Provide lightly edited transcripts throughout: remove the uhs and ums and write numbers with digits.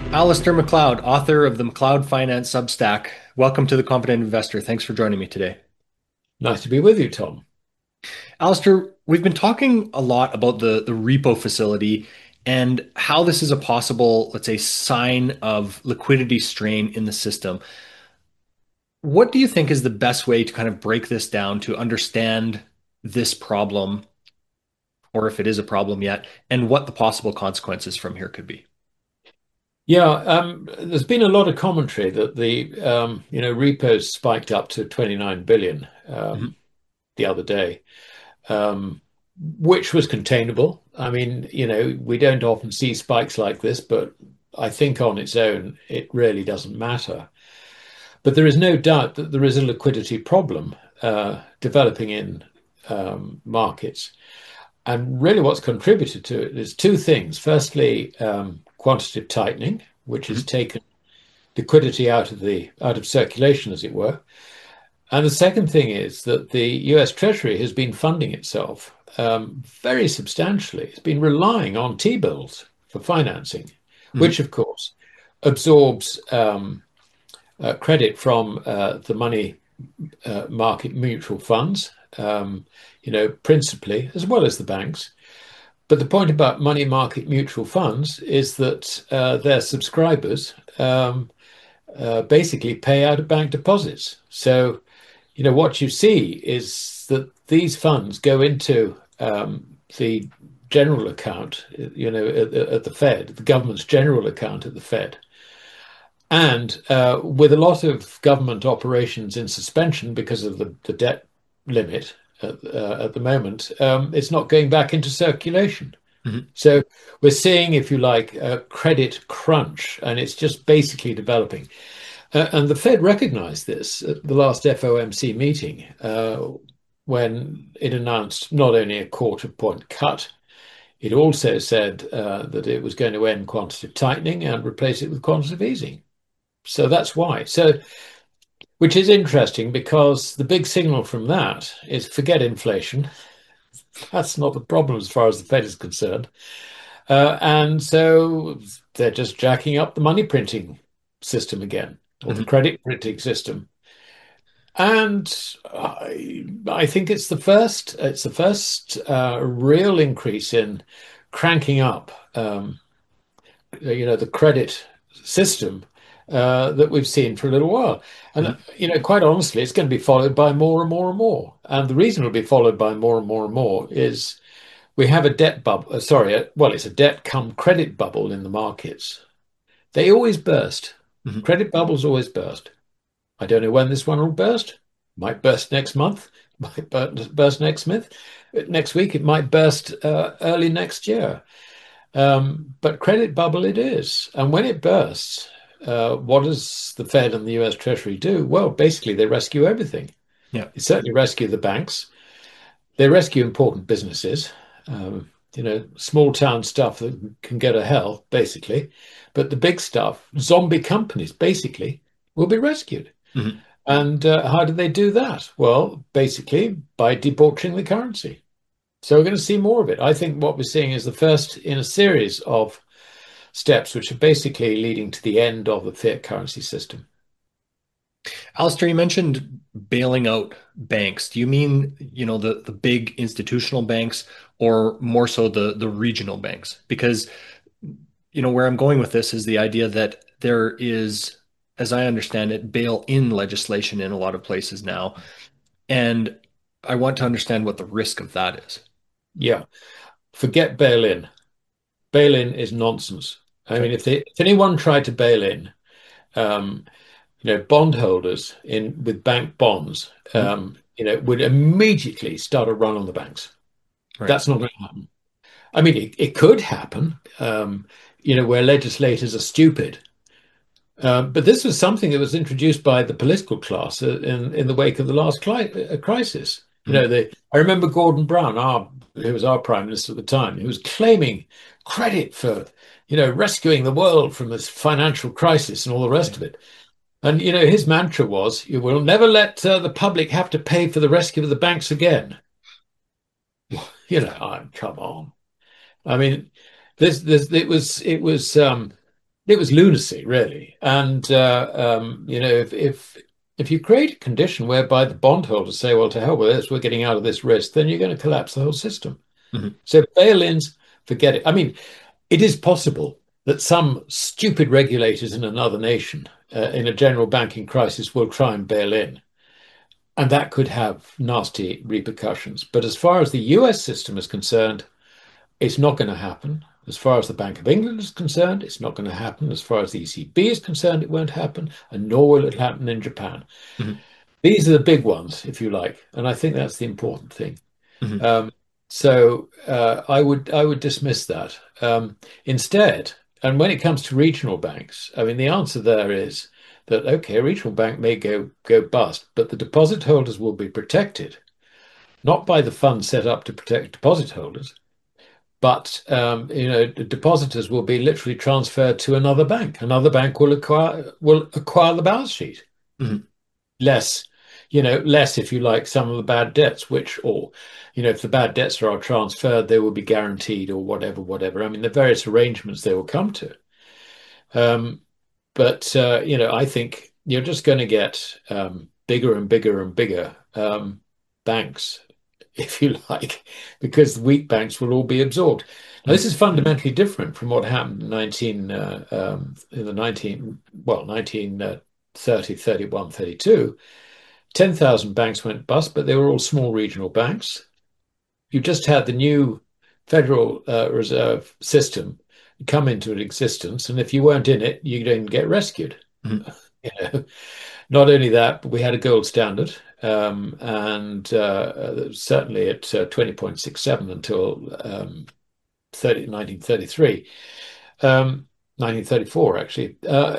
Alistair McLeod, author of the McLeod Finance Substack. Welcome to the Competent Investor. Thanks for joining me today. Nice to be with you, Tom. Alistair, we've been talking a lot about the repo facility and how this is a possible, let's say, sign of liquidity strain in the system. What do you think is the best way to kind of break this down to understand this problem, or if it is a problem yet, and what the possible consequences from here could be? Yeah, there's been a lot of commentary that the repos spiked up to 29 billion Mhm. the other day, um, which was containable. I mean, we don't often see spikes like this, but I think on its own it really doesn't matter. But there is no doubt that there is a liquidity problem developing in markets. And really, what's contributed to it is two things. Firstly, quantitative tightening, which has Mhm. taken liquidity out of circulation, as it were. And the second thing is that the U.S. Treasury has been funding itself very substantially. It's been relying on T-bills for financing, which, Mhm. of course, absorbs credit from the money market mutual funds, principally, as well as the banks. But the point about money market mutual funds is that their subscribers basically pay out of bank deposits. So, what you see is that these funds go into the general account, at the Fed, the government's general account at the Fed. And with a lot of government operations in suspension because of the debt limit at the moment, it's not going back into circulation. Mhm. So we're seeing, if you like, a credit crunch, and it's just basically developing. And the Fed recognized this at the last FOMC meeting when it announced not only a quarter point cut, it also said that it was going to end quantitative tightening and replace it with quantitative easing. So that's why. So, which is interesting because the big signal from that is forget inflation. That's not the problem as far as the Fed is concerned. And so they're just jacking up the money printing system again, or the Mhm. credit printing system. And I think it's the first real increase in cranking up, the credit system that we've seen for a little while. And Mhm. quite honestly, it's going to be followed by more and more and more. And the reason it'll be followed by more and more and more is we have a debt bubble. Well, it's a debt come credit bubble in the markets. They always burst. Mhm. Credit bubbles always burst. I don't know when this one will burst. Might burst next month. Might burst next week. It might burst early next year. But credit bubble it is. And when it bursts, what does the Fed and the US Treasury do? Well, basically, they rescue everything. Yeah. They certainly rescue the banks. They rescue important businesses, small town stuff that can go to hell, basically. But the big stuff, zombie companies, basically, will be rescued. Mhm. And how do they do that? Well, basically by debauching the currency. So we're going to see more of it. I think what we're seeing is the first in a series of steps which are basically leading to the end of the fiat currency system. Alistair, you mentioned bailing out banks. Do you mean, the big institutional banks or more so the regional banks? Because, where I'm going with this is the idea that there is, as I understand it, bail-in legislation in a lot of places now. And I want to understand what the risk of that is. Yeah, forget bail in. Bail in is nonsense. I Okay. mean, if anyone tried to bail in, um, bondholders in with bank bonds, Mhm. would immediately start a run on the banks. Right. That's not going to happen. I mean, it could happen, where legislators are stupid. But this was something that was introduced by the political class in the wake of the last crisis. Mhm. I remember Gordon Brown, who was our prime minister at the time, who was claiming credit for, rescuing the world from this financial crisis and all the Yeah. rest of it. And his mantra was, "You will never let the public have to pay for the rescue of the banks again." Come on. I mean, this it was. it was lunacy, really. And if you create a condition whereby the bondholders say, "Well, to hell with this, we're getting out of this risk," then you're going to collapse the whole system. Mhm. So bail-ins, forget it. I mean, it is possible that some stupid regulators in another nation, in a general banking crisis, will try and bail in, and that could have nasty repercussions. But as far as the US system is concerned, it's not going to happen. As far as the Bank of England is concerned, it's not going to happen. As far as the ECB is concerned, it won't happen, and nor will it happen in Japan. Mhm. These are the big ones, if you like, and I think that's the important thing. Mhm. Um, I would dismiss that instead. And when it comes to regional banks, I mean, the answer there is that okay, a regional bank may go bust, but the deposit holders will be protected, not by the fund set up to protect deposit holders, but the depositors will be literally transferred to another bank. Another bank will acquire the balance sheet. Mhm. Less, less, if you like, some of the bad debts, which, or, if the bad debts are transferred, they will be guaranteed or whatever. I mean, the various arrangements they will come to. Um, but I think you're just going to get bigger and bigger and bigger banks, if you like, because the weak banks will all be absorbed. Now, this Mhm. is fundamentally different from what happened in the 1930, 31, 32. 10,000 banks went bust, but they were all small regional banks. You just had the new Federal Reserve system come into existence, and if you weren't in it, you didn't get rescued. Mhm. You know, not only that, but we had a gold standard, and certainly at 20.67 until 1933, 1934 actually.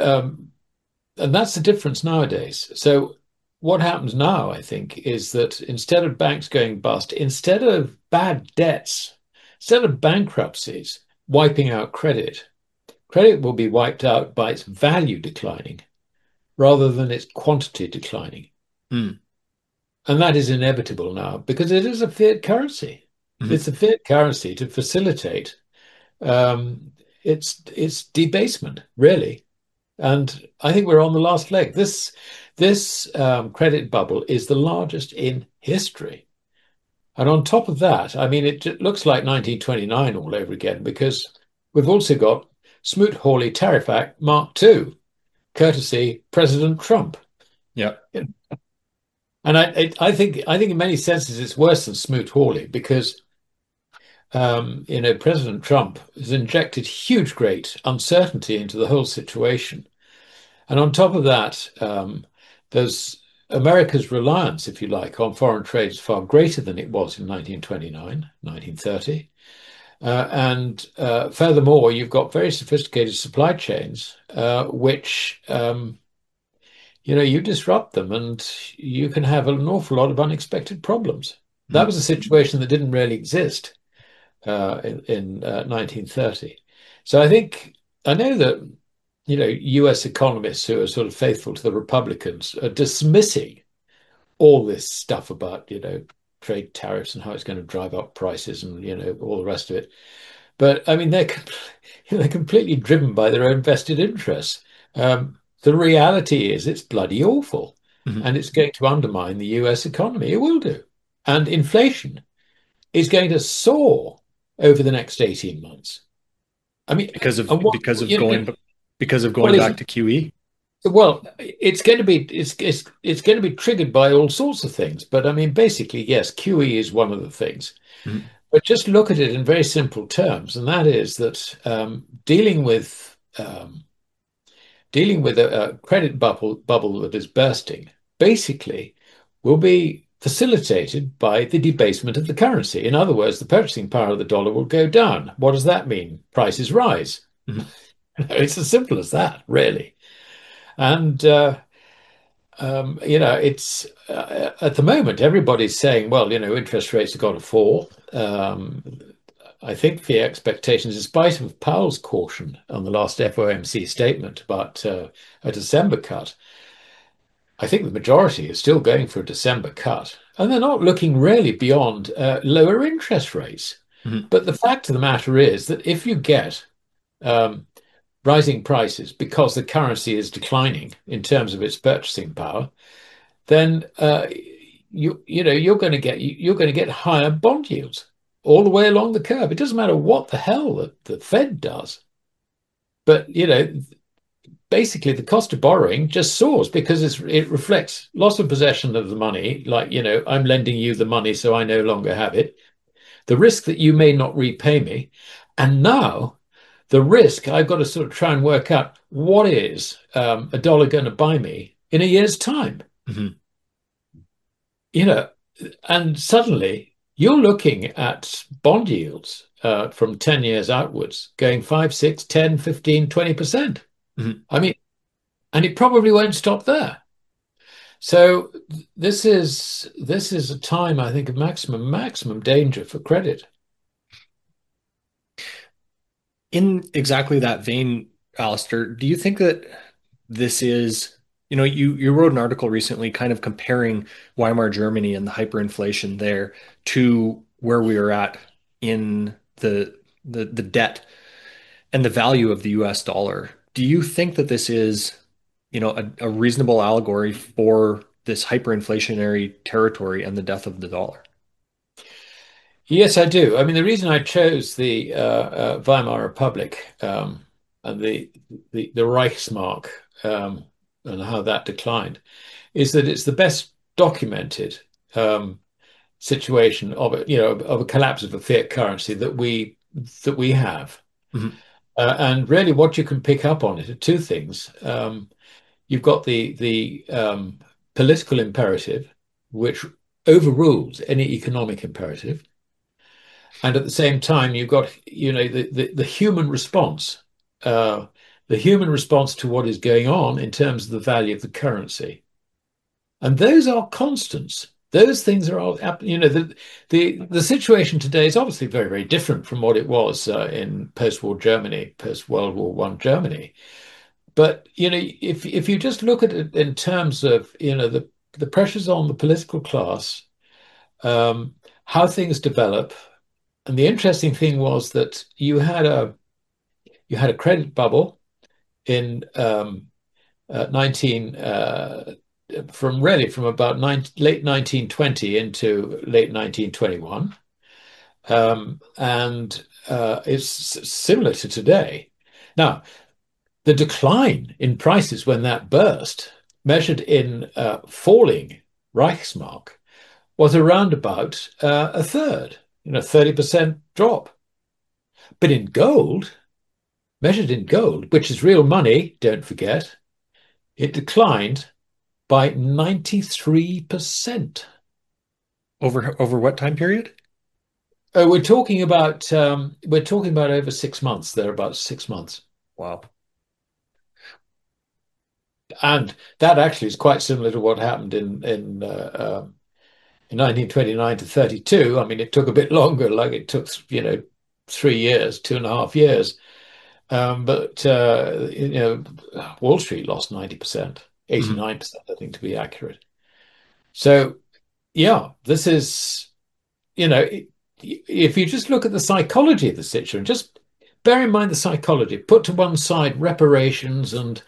And that's the difference nowadays. So what happens now, I think, is that instead of banks going bust, instead of bad debts, instead of bankruptcies wiping out credit, credit will be wiped out by its value declining rather than its quantity declining. Mhm. And that is inevitable now because it is a fiat currency. Mhm. It's a fiat currency to facilitate um, its debasement, really. And I think we're on the last leg. This credit bubble is the largest in history. And on top of that, I mean, it looks like 1929 all over again because we've also got Smoot-Hawley Tariff Act Mark II, courtesy President Trump. Yeah. And I think in many senses it's worse than Smoot-Hawley because President Trump has injected huge, great uncertainty into the whole situation. And on top of that, there's America's reliance, if you like, on foreign trade is far greater than it was in 1929, 1930. And furthermore, you've got very sophisticated supply chains, which, you disrupt them and you can have an awful lot of unexpected problems. That Mhm. was a situation that didn't really exist in 1930. So I know that US economists who are sort of faithful to the Republicans are dismissing all this stuff about trade tariffs and how it's going to drive up prices and all the rest of it. But I mean they're completely driven by their own vested interests. The reality is it's bloody awful, Mhm. and it's going to undermine the US economy. It will do, and inflation is going to soar over the next 18 months. I mean, Because of and what because of you know, going because of well, going back to QE. it's going to be it's going to be triggered by all sorts of things. But I mean, basically, yes, QE is one of the things. Mhm. But just look at it in very simple terms, and that is that dealing with a credit bubble that is bursting basically will be facilitated by the debasement of the currency. In other words, the purchasing power of the dollar will go down. What does that mean? Prices rise. Mhm. It's as simple as that, really. And it's at the moment everybody's saying, well, interest rates have got to fall. I think the expectations, in spite of Powell's caution on the last FOMC statement about a December cut, I think the majority is still going for a December cut, and they're not looking really beyond lower interest rates. Mhm. But the fact of the matter is that if you get um, rising prices because the currency is declining in terms of its purchasing power, then you're going to get higher bond yields all the way along the curve. It doesn't matter what the hell the Fed does, but basically the cost of borrowing just soars because it reflects loss of possession of the money. Like, I'm lending you the money, so I no longer have it. The risk that you may not repay me, and now the risk I've got to sort of try and work out what is a dollar going to buy me in a year's time. Mhm. You know, and suddenly you're looking at bond yields from 10 years outwards going 5, 6, 10, 15, 20%. Mhm. I mean, and it probably won't stop there. So this is a time, I think, of maximum danger for credit. In exactly that vein, Alistair, do you think that this is, you wrote an article recently kind of comparing Weimar Germany and the hyperinflation there to where we are at in the debt and the value of the US dollar. Do you think that this is, a reasonable allegory for this hyperinflationary territory and the death of the dollar? Yes, I do. I mean, the reason I chose the Weimar Republic and the Reichsmark and how that declined is that it's the best documented um, situation of of a collapse of a fiat currency that we have. Mhm. And really, what you can pick up on it are two things. You've got the political imperative, which overrules any economic imperative, and at the same time, you've got the human response, uh, the human response to what is going on in terms of the value of the currency. And those are constants. Those things are all, the situation today is obviously very, very different from what it was in post-war Germany, post-World War One Germany. But if you just look at it in terms of the pressures on the political class, um, how things develop, and the interesting thing was that you had a credit bubble in 19 from about late 1920 into late 1921. And it's similar to today. Now, the decline in prices when that burst, measured in falling Reichsmark, was around about a third, 30% drop. But in gold, measured in gold, which is real money, don't forget, it declined by 93%. Over what time period? We're talking about over 6 months. They're about 6 months, Wow. and that actually is quite similar to what happened in 1929 to 32. I mean, it took a bit longer, like it took 3 years, 2.5 years. But Wall Street lost 90%, Mhm. 89%, I think, to be accurate. So yeah, this is you know, if you just look at the psychology of the situation, just bear in mind the psychology. Put to one side reparations and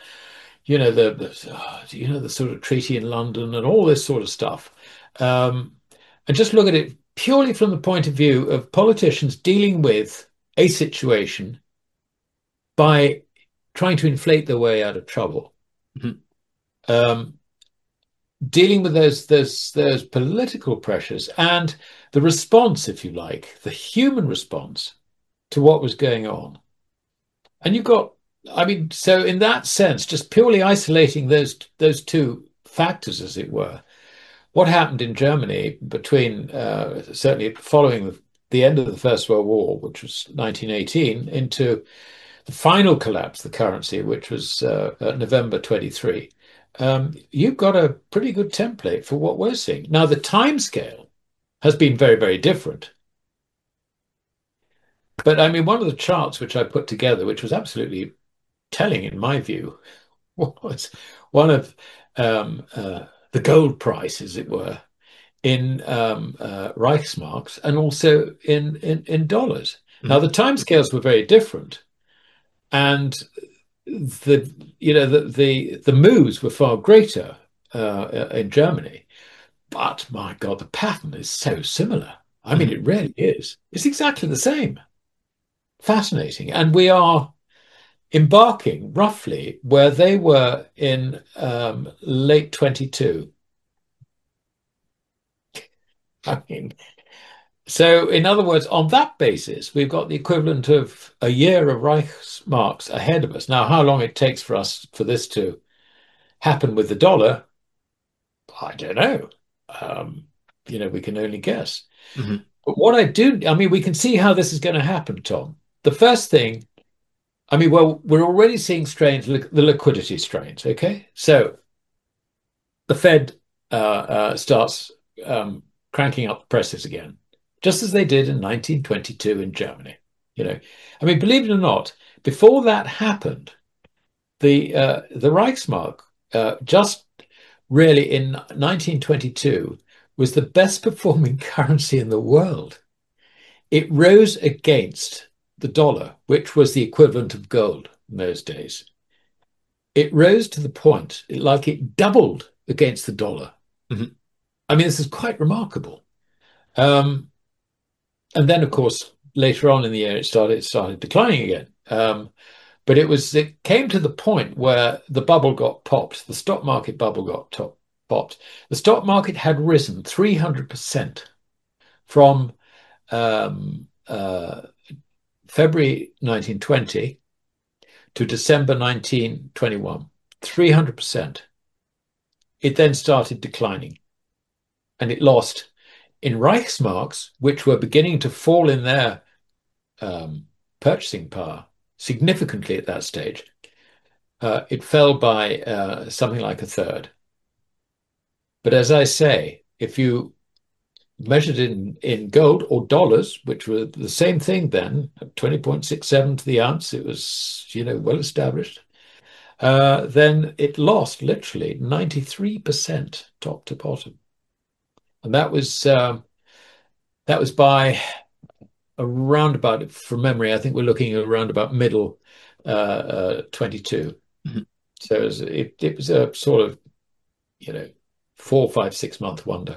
the sort of treaty in London and all this sort of stuff, um, and just look at it purely from the point of view of politicians dealing with a situation by trying to inflate their way out of trouble. Mhm. Um, Dealing with those political pressures and the response, if you like, the human response to what was going on. And you've got, I mean, so in that sense, just purely isolating those two factors, as it were, what happened in Germany between certainly following the end of the First World War, which was 1918, into the final collapse of the currency, which was November 23. You've got a pretty good template for what we're seeing. Now, the timescale has been very, very different. But I mean, one of the charts which I put together, which was absolutely telling in my view, was one of the gold price, as it were, in Reichsmarks and also in dollars. Now, Mhm. the timescales were very different. And the moves were far greater in Germany, but my God, the pattern is so similar. I mean, Mhm. it really is. It's exactly the same. Fascinating, and we are embarking roughly where they were in late 22. I mean, so in other words, on that basis, we've got the equivalent of a year of Reichsmarks ahead of us. Now, how long it takes for us for this to happen with the dollar, I don't know. Um, we can only guess. Mhm. But what I mean, we can see how this is going to happen, Tom. The first thing, I mean, well, we're already seeing strains, the liquidity strains. Okay, so the Fed starts um, cranking up the presses again, just as they did in 1922 in Germany. I mean, believe it or not, before that happened, the Reichsmark just really in 1922 was the best performing currency in the world. It rose against the dollar, which was the equivalent of gold in those days. It rose to the point like it doubled against the dollar. Mhm. I mean, this is quite remarkable. Um, and then, of course, later on in the year, it started declining again. But it came to the point where the bubble got popped. The stock market bubble popped. The stock market had risen 300% from um, February 1920 to December 1921. 300%. It then started declining, and it lost in Reichsmarks, which were beginning to fall in their um, purchasing power significantly at that stage. It fell by something like a third. But as I say, if you measured in gold or dollars, which were the same thing then, 20.67 to the ounce, it was, well established, then it lost literally 93% top to bottom. And that was by around about, from memory, I think we're looking at around about middle 22. Mhm. So it was a sort of, you know, 4, 5, 6 month wonder.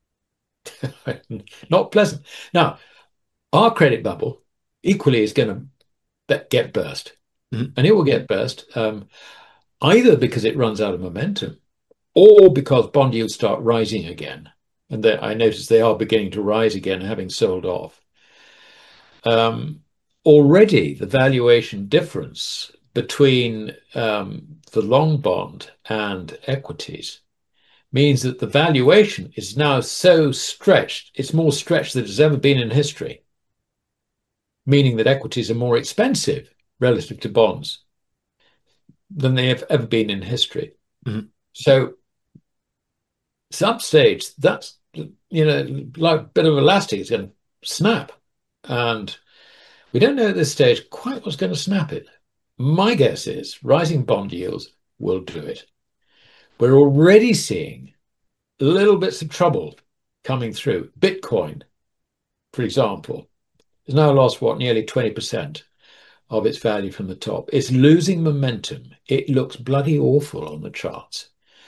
Not pleasant. Now, our credit bubble equally is going to get burst, Mhm. and it will get burst either because it runs out of momentum or because bond yields start rising again. And I notice they are beginning to rise again, having sold off. Um, Already, the valuation difference between the long bond and equities means that the valuation is now so stretched, it's more stretched than it's ever been in history, meaning that equities are more expensive relative to bonds than they have ever been in history. Mhm. So, some stage, that's, like a bit of elastic, it's going to snap. And we don't know at this stage quite what's going to snap it. My guess is rising bond yields will do it. We're already seeing little bits of trouble coming through. Bitcoin, for example, has now lost nearly 20% of its value from the top. It's losing momentum. It looks bloody awful on the charts.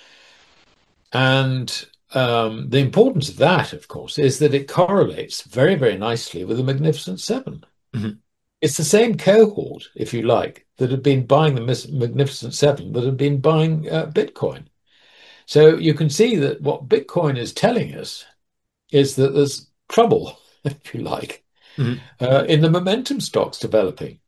And the importance of that, of course, is that it correlates very, very nicely with the Magnificent Seven. Mhm. It's the same cohort, if you like, that have been buying the Magnificent Seven that have been buying Bitcoin. So you can see that what Bitcoin is telling us is that there's trouble, if you like, Mhm. in the momentum stocks developing.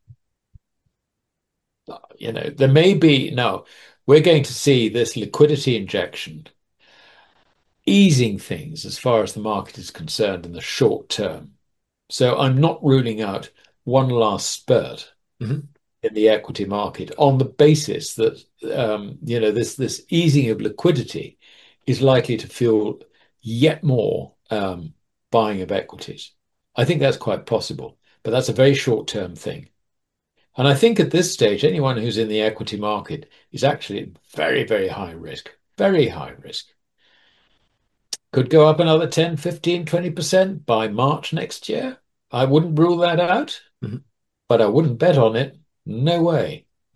There may be now, we're going to see this liquidity injection easing things as far as the market is concerned in the short term. So I'm not ruling out one last spurt Mhm. in the equity market on the basis that this easing of liquidity is likely to fuel yet more buying of equities. I think that's quite possible, but that's a very short term thing. And I think at this stage, anyone who's in the equity market is actually at very, very high risk, very high risk. Could go up another 10, 15, 20% by March next year. I wouldn't rule that out, Mhm. but I wouldn't bet on it. No way.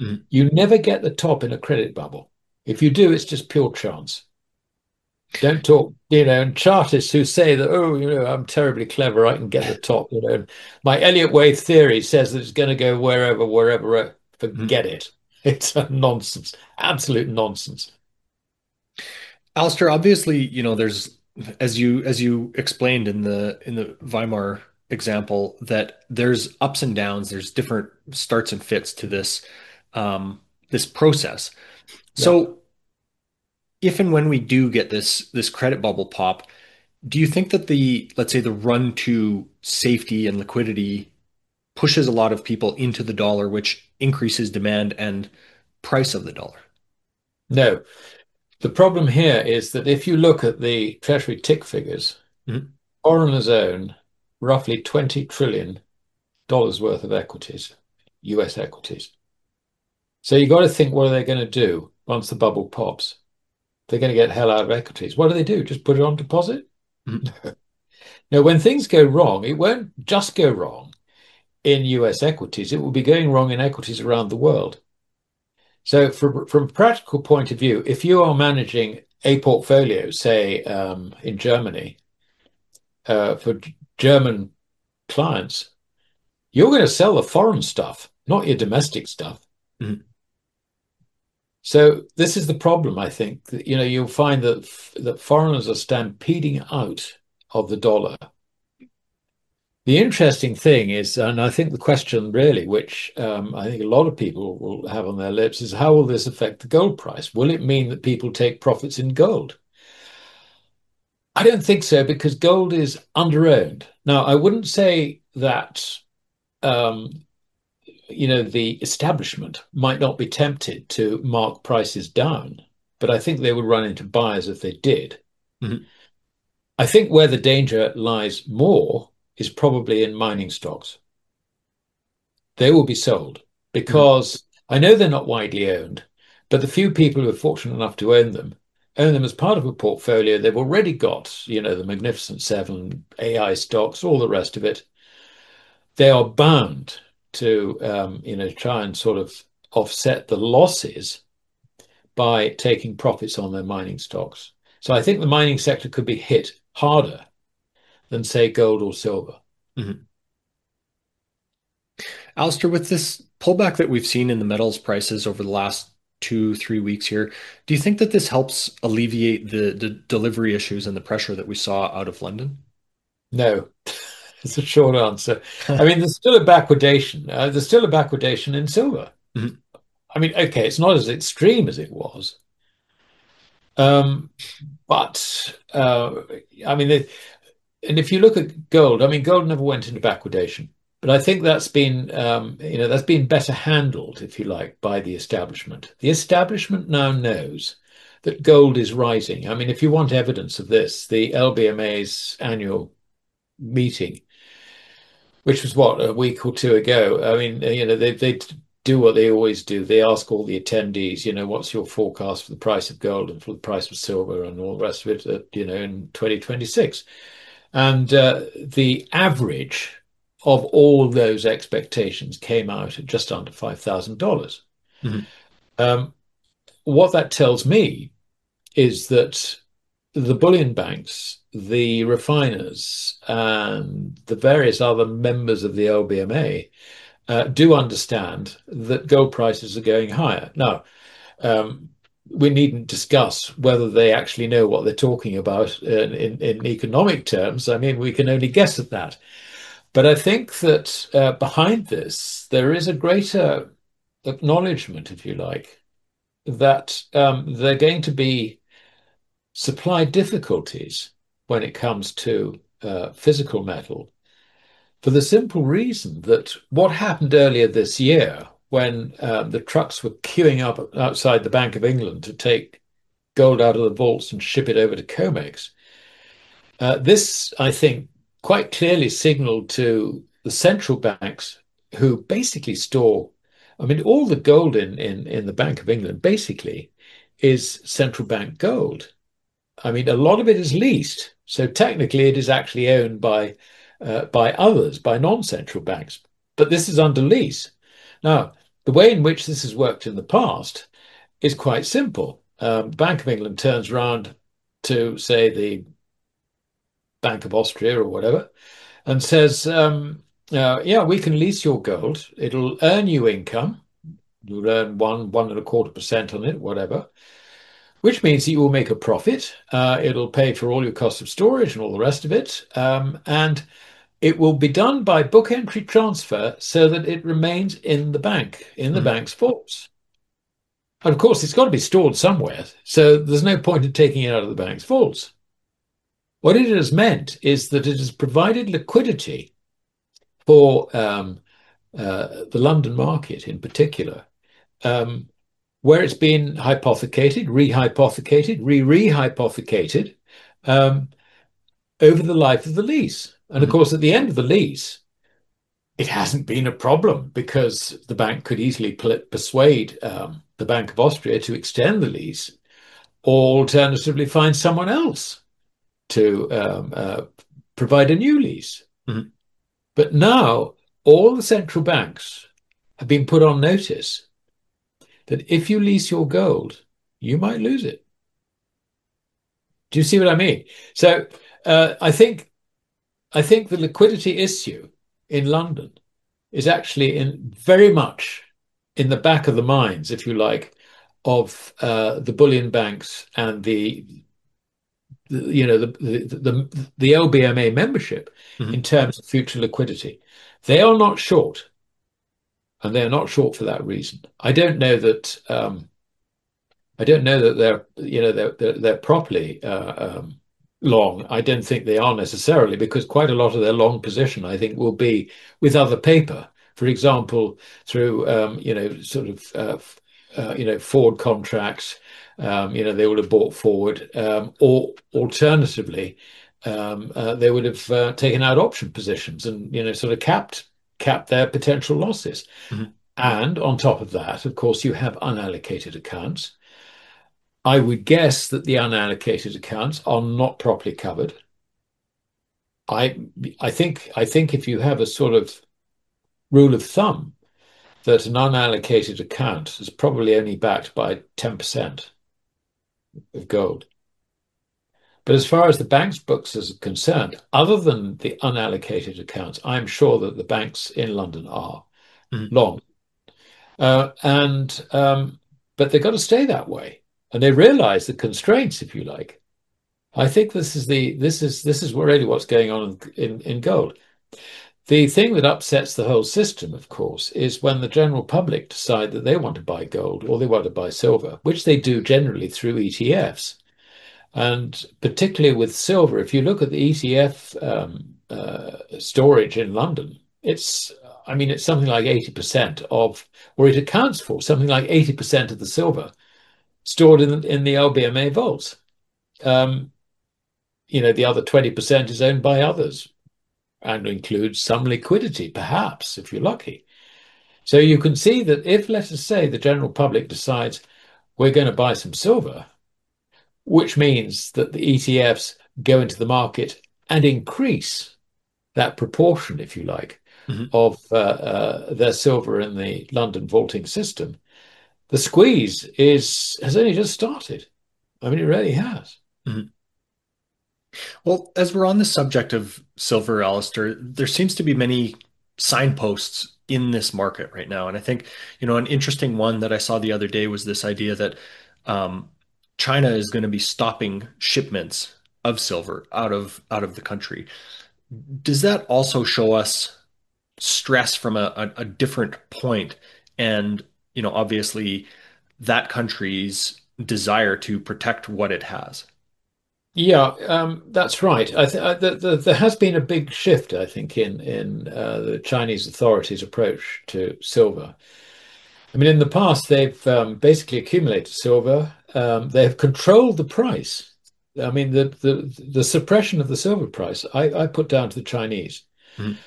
Mhm. You never get the top in a credit bubble. If you do, it's just pure chance. Don't talk, and chartists who say that, oh, I'm terribly clever, I can get the top, My Elliott wave theory says that it's going to go wherever, Mhm. forget it. It's a nonsense, absolute nonsense. Alistair, obviously, there's as you explained in the Weimar example that there's ups and downs, there's different starts and fits to this process. Yeah. So if and when we do get this credit bubble pop, do you think that let's say the run to safety and liquidity pushes a lot of people into the dollar, which increases demand and price of the dollar? No, the problem here is that if you look at the Treasury tick figures, Mhm. foreigners own roughly $20 trillion worth of equities, US equities. So you got to think, what are they going to do once the bubble pops? They're going to get hell out of equities. What do? Just put it on deposit? Mhm. Now, when things go wrong, it won't just go wrong in US equities, it will be going wrong in equities around the world. So, from a practical point of view, if you are managing a portfolio, say in Germany, for German clients, you're going to sell the foreign stuff, not your domestic stuff. Mhm. So this is the problem, I think. That, you'll find that foreigners are stampeding out of the dollar. The interesting thing is, and I think the question really, which I think a lot of people will have on their lips, is how will this affect the gold price? Will it mean that people take profits in gold? I don't think so because gold is under-owned. Now, I wouldn't say that um, the establishment might not be tempted to mark prices down, but I think they would run into buyers if they did. Mhm. I think where the danger lies more is probably in mining stocks. They will be sold Mhm. because I know they're not widely owned, but the few people who are fortunate enough to own them as part of a portfolio. They've already got, the Magnificent Seven, AI stocks, all the rest of it. They are bound to, try and sort of offset the losses by taking profits on their mining stocks. So I think the mining sector could be hit harder than, say, gold or silver. Mhm. Alistair, with this pullback that we've seen in the metals prices over the last 2, 3 weeks here, do you think that this helps alleviate the delivery issues and the pressure that we saw out of London? No, it's a short answer. I mean, there's still a backwardation. There's still a backwardation in silver. Mhm. I mean, okay, it's not as extreme as it was, um, but I mean, and if you look at gold, I mean, gold never went into backwardation, but I think that's been better handled, if you like, by the establishment. The establishment now knows that gold is rising. I mean, if you want evidence of this, the LBMA's annual meeting, which was what, a week or two ago. I mean, they do what they always do. They ask all the attendees, what's your forecast for the price of gold and for the price of silver and all the rest of it, in 2026. And the average of all those expectations came out at just under $5,000. Mhm. Um, what that tells me is that the bullion banks, the refiners, and the various other members of the LBMA do understand that gold prices are going higher. Now, um, we needn't discuss whether they actually know what they're talking about in economic terms. I mean, we can only guess at that. But I think that behind this, there is a greater acknowledgement, if you like, that they're going to be supply difficulties when it comes to physical metal for the simple reason that what happened earlier this year when the trucks were queuing up outside the Bank of England to take gold out of the vaults and ship it over to COMEX, this, I think, quite clearly signaled to the central banks who basically store, I mean, all the gold in the Bank of England basically is central bank gold. I mean, a lot of it is leased, so technically it is actually owned by others, by non-central banks. But this is under lease. Now, the way in which this has worked in the past is quite simple. Bank of England turns around to, say, the Bank of Austria or whatever, and says, yeah, we can lease your gold. It'll earn you income. You'll earn 1.25% on it, whatever, which means that you will make a profit. It'll pay for all your cost of storage and all the rest of it. And it will be done by book entry transfer so that it remains in the bank, in the Mhm. bank's vaults. And of course, it's got to be stored somewhere. So there's no point in taking it out of the bank's vaults. What it has meant is that it has provided liquidity for the London market in particular, um, where it's been hypothecated, rehypothecated, re-rehypothecated um, over the life of the lease. And of Mhm. course, at the end of the lease, it hasn't been a problem because the bank could easily persuade the Bank of Austria to extend the lease, or alternatively find someone else to provide a new lease. Mhm. But now all the central banks have been put on notice that if you lease your gold, you might lose it. Do you see what I mean? So I think the liquidity issue in London is actually in very much in the back of the minds, if you like, of the bullion banks and the LBMA membership in Mhm. terms of future liquidity. They are not short, and they are not short for that reason. I don't know that they're properly long. I don't think they are necessarily, because quite a lot of their long position, I think, will be with other paper. For example, through sort of forward contracts. They would have bought forward, or alternatively, they would have taken out option positions and sort of capped their potential losses. Mhm. And on top of that, of course, you have unallocated accounts. I would guess that the unallocated accounts are not properly covered. I I think if you have a sort of rule of thumb that an unallocated account is probably only backed by 10% of gold. But as far as the bank's books is concerned, other than the unallocated accounts, I'm sure that the banks in London are Mhm. long. And But they've got to stay that way. And they realize the constraints, if you like. I think this is really what's going on in gold. The thing that upsets the whole system, of course, is when the general public decide that they want to buy gold or they want to buy silver, which they do generally through ETFs. And particularly with silver, if you look at the ETF storage in London, it's something like 80% of, or it accounts for something like 80% of the silver stored in the LBMA vaults. Um, the other 20% is owned by others and includes some liquidity, perhaps, if you're lucky. So you can see that if, let us say, the general public decides we're going to buy some silver, which means that the ETFs go into the market and increase that proportion, if you like, Mhm. of their silver in the London vaulting system, the squeeze has only just started. I mean, it really has. Mhm. Well, as we're on the subject of silver, Alistair, there seems to be many signposts in this market right now. And I think, an interesting one that I saw the other day was this idea that um, China is going to be stopping shipments of silver out of the country. Does that also show us stress from a different point? And, obviously that country's desire to protect what it has. Yeah, that's right. There has been a big shift, I think, in the Chinese authorities' approach to silver. I mean, in the past, they've basically accumulated silver. They've controlled the price. I mean, the suppression of the silver price, I put down to the Chinese. Mhm.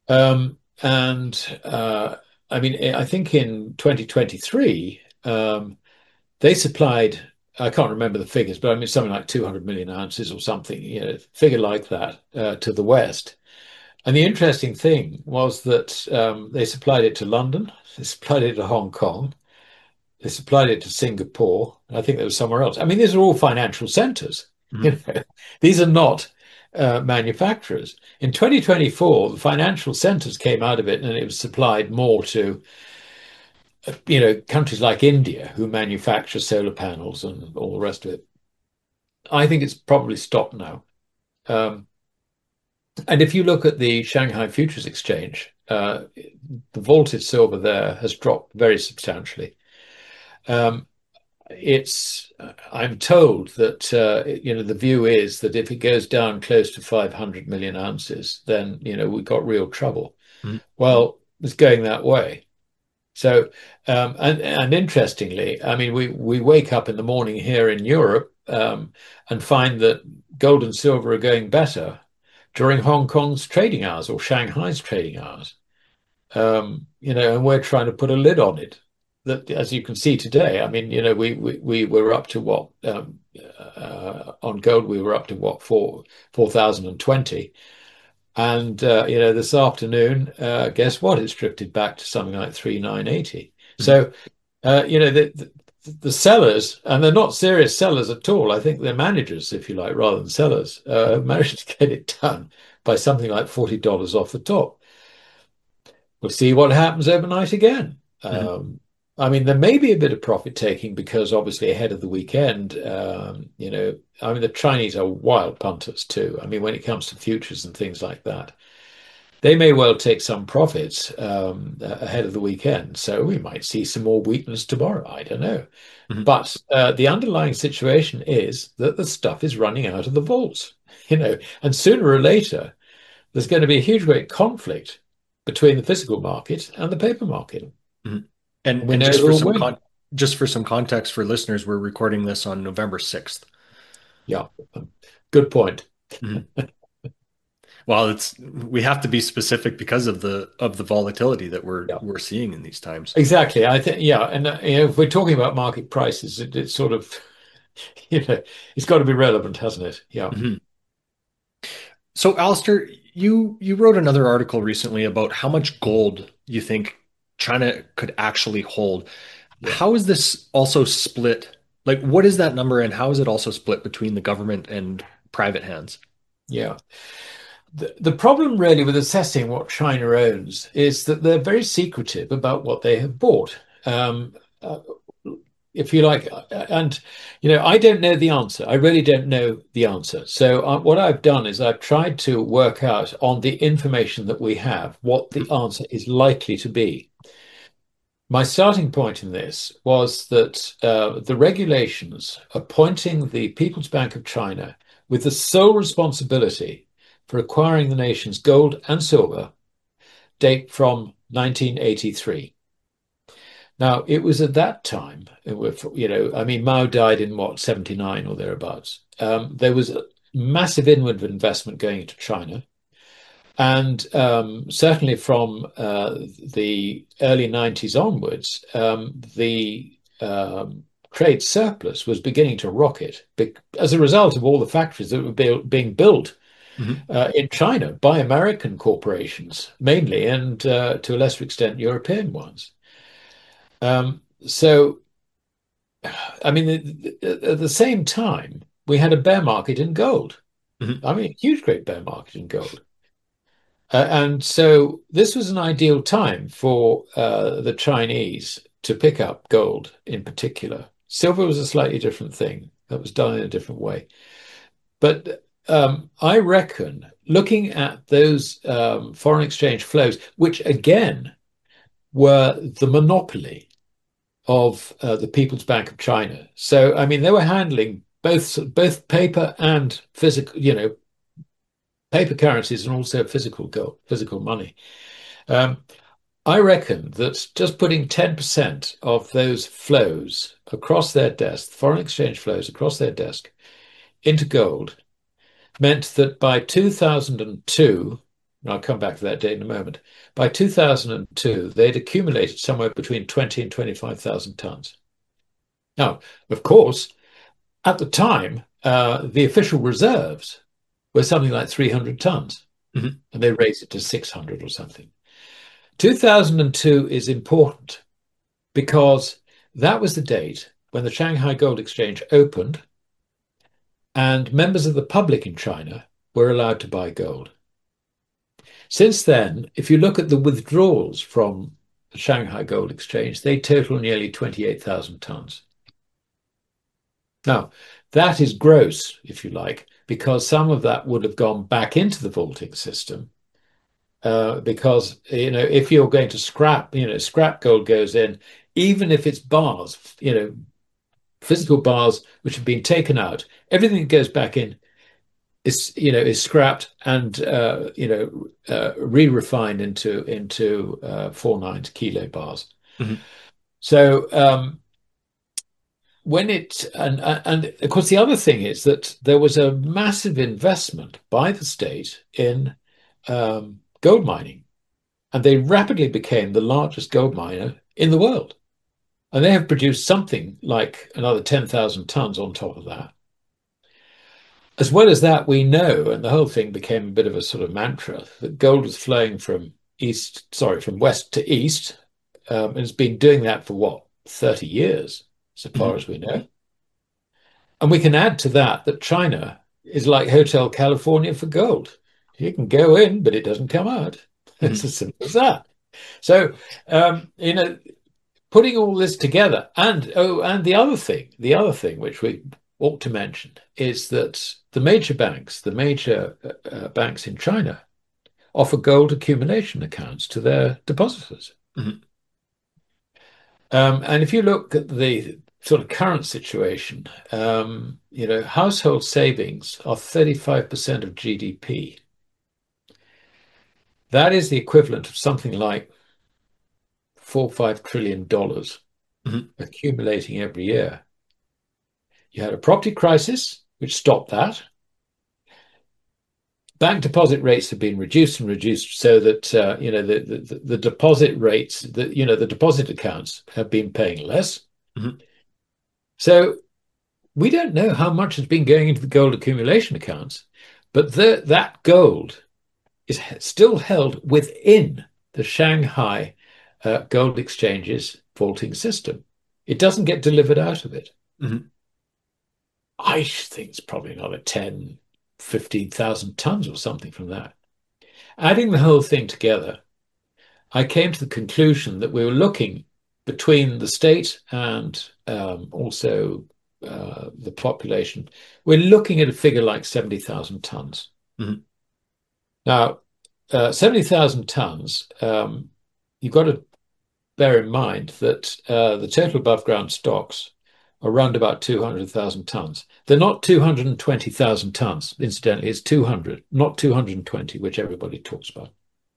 And I mean, I think in 2023, they supplied, I can't remember the figures, but I mean, something like 200 million ounces or something, figure like that to the West. And the interesting thing was that they supplied it to London, they supplied it to Hong Kong, they supplied it to Singapore. I think there was somewhere else. I mean, these are all financial centers. Mhm. You know, these are not manufacturers. In 2024, the financial centers came out of it, and it was supplied more to, countries like India who manufacture solar panels and all the rest of it. I think it's probably stopped now. Um, and if you look at the Shanghai Futures Exchange, the vaulted silver there has dropped very substantially. Um, I'm told that the view is that if it goes down close to 500 million ounces, then we've got real trouble. Mhm. Well, it's going that way. So, and interestingly, I mean, we wake up in the morning here in Europe and find that gold and silver are going better during Hong Kong's trading hours or Shanghai's trading hours. And we're trying to put a lid on it. That, as you can see today, I mean, we were up to what on gold we were up to what 4,020, and this afternoon, guess what? It's drifted back to something like 3,980. Mhm. So the sellers, and they're not serious sellers at all. I think they're managers, if you like, rather than sellers, managed to get it done by something like $40 off the top. We'll see what happens overnight again. Mhm. I mean, there may be a bit of profit taking because obviously ahead of the weekend, I mean, the Chinese are wild punters too. I mean, when it comes to futures and things like that, they may well take some profits ahead of the weekend. So we might see some more weakness tomorrow. I don't know. Mhm. But the underlying situation is that the stuff is running out of the vaults, and sooner or later, there's going to be a huge great conflict between the physical market and the paper market. Mhm. And we And know just who for will some win. just for some context for listeners, we're recording this on November 6th. Yeah, good point. Mhm. Well, we have to be specific because of the volatility that Yeah, we're seeing in these times. exactly. I think, yeah. And if we're talking about market prices, it's sort of, it's got to be relevant, hasn't it? Yeah, Mhm. So, Alistair, you wrote another article recently about how much gold you think China could actually hold. yeah, How is this also split? Like, what is that number, and how is it also split between the government and private hands? yeah. The problem really with assessing what China owns is that they're very secretive about what they have bought. Um, uh, if you like, and I don't know the answer. I really don't know the answer. So what I've done is I've tried to work out on the information that we have what the answer is likely to be. My starting point in this was that the regulations appointing the People's Bank of China with the sole responsibility for acquiring the nation's gold and silver date from 1983. Now, it was at that time, I mean, Mao died in what, 79 or thereabouts. There was a massive inward investment going into China. And certainly from the early 90s onwards, the trade surplus was beginning to rocket as a result of all the factories that were being built Mhm. in China by American corporations, mainly, and to a lesser extent, European ones. So, I mean, at the same time, we had a bear market in gold. Mhm. I mean, a huge, great bear market in gold. And so this was an ideal time for the Chinese to pick up gold in particular. Silver was a slightly different thing that was done in a different way. But I reckon looking at those foreign exchange flows, which again were the monopoly of the People's Bank of China. So, I mean, they were handling both paper and physical, paper currencies and also physical gold, physical money. Um, I reckon that just putting 10% of those flows across their desk, foreign exchange flows across their desk, into gold meant that by 2002, and I'll come back to that date in a moment, by 2002, they'd accumulated somewhere between 20 and 25,000 tons. Now, of course, at the time, the official reserves were something like 300 tons. Hmm. and they raised it to 600 or something. 2002 is important because that was the date when the Shanghai Gold Exchange opened and members of the public in China were allowed to buy gold. Since then, if you look at the withdrawals from the Shanghai Gold Exchange, they total nearly 28,000 tons. Now, that is gross, if you like, because some of that would have gone back into the vaulting system. Because if you're going to scrap, scrap gold goes in, even if it's bars, physical bars which have been taken out, everything that goes back in is scrapped and re-refined into 4/9 kilo bars. Hmm. So when it and of course the other thing is that there was a massive investment by the state in gold mining, and they rapidly became the largest gold miner in the world. And they have produced something like another 10,000 tons on top of that. As well as that, we know, and the whole thing became a bit of a sort of mantra, that gold was flowing from west to east, and it's been doing that for what, 30 years, so far Hmm. as we know. And we can add to that that China is like Hotel California for gold. You can go in, but it doesn't come out. It's Hmm. as simple as that. So, putting all this together, and the other thing which we ought to mention is that the major banks in China, offer gold accumulation accounts to their depositors. Hmm. And if you look at the sort of current situation, household savings are 35% of GDP. That is the equivalent of something like $4 or $5 trillion Hmm. accumulating every year. You had a property crisis, which stopped that. Bank deposit rates have been reduced and reduced so that the deposit rates, the deposit accounts have been paying less. Hmm. So we don't know how much has been going into the gold accumulation accounts, but that gold is still held within the Shanghai Gold Exchange's vaulting system. It doesn't get delivered out of it. Hmm. I think it's probably another 10, 15,000 tons or something from that. Adding the whole thing together, I came to the conclusion that we were looking between the state and also the population, we're looking at a figure like 70,000 tons. Hmm. Now, 70,000 tons, you've got to bear in mind that the total above ground stocks are around about 200,000 tons. They're not 220,000 tons, incidentally, it's 200, not 220, which everybody talks about.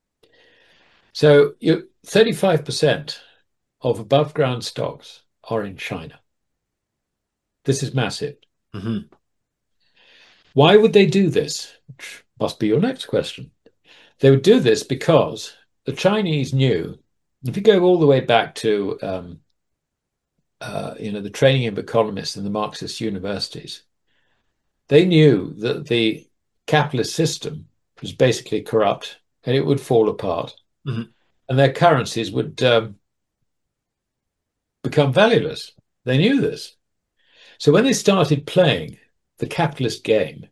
So 35% of above ground stocks are in China. This is massive. Hmm. Why would they do this? Which must be your next question. They would do this because the Chinese knew, if you go all the way back to the training of economists in the Marxist universities, they knew that the capitalist system was basically corrupt and it would fall apart, Hmm. and their currencies would become valueless. They knew this. So when they started playing the capitalist game,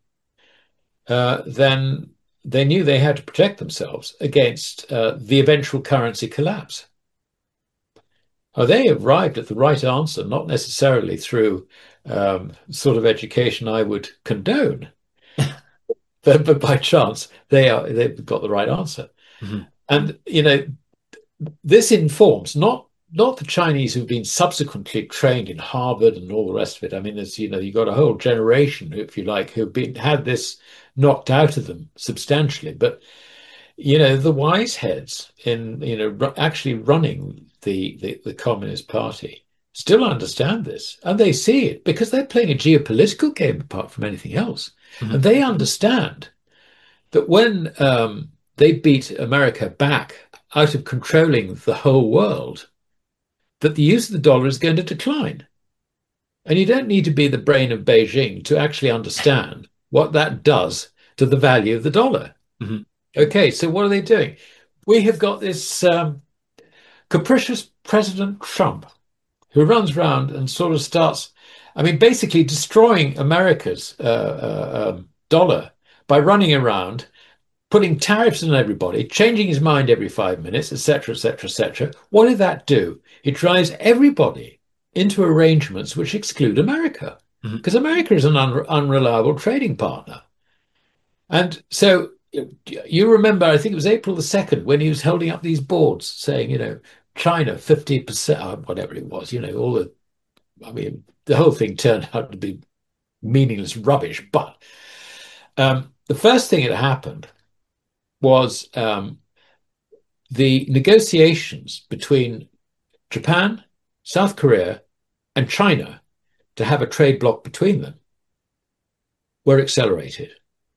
then they knew they had to protect themselves against the eventual currency collapse. They arrived at the right answer, not necessarily through sort of education I would condone, but by chance they've got the right answer. Hmm. And this informs not the Chinese who've been subsequently trained in Harvard and all the rest of it. I mean, there's you've got a whole generation, if you like, who've had this knocked out of them substantially. But the wise heads in actually running the Communist Party still understand this, and they see it because they're playing a geopolitical game apart from anything else, and Hmm. they understand that when they beat America back out of controlling the whole world, that the use of the dollar is going to decline. And you don't need to be the brain of Beijing to actually understand what that does to the value of the dollar. Hmm. Okay, so what are they doing? We have got this capricious President Trump who runs around and sort of starts, I mean, basically destroying America's dollar by running around, putting tariffs on everybody, changing his mind every 5 minutes, etc., etc., etc. What did that do? It drives everybody into arrangements which exclude America, Mhm. because America is an unreliable trading partner. And so you remember, I think it was April the 2nd, when he was holding up these boards saying, China 50%, or whatever it was, all the, I mean, the whole thing turned out to be meaningless rubbish. But the first thing that happened was the negotiations between Japan, South Korea, and China to have a trade bloc between them were accelerated.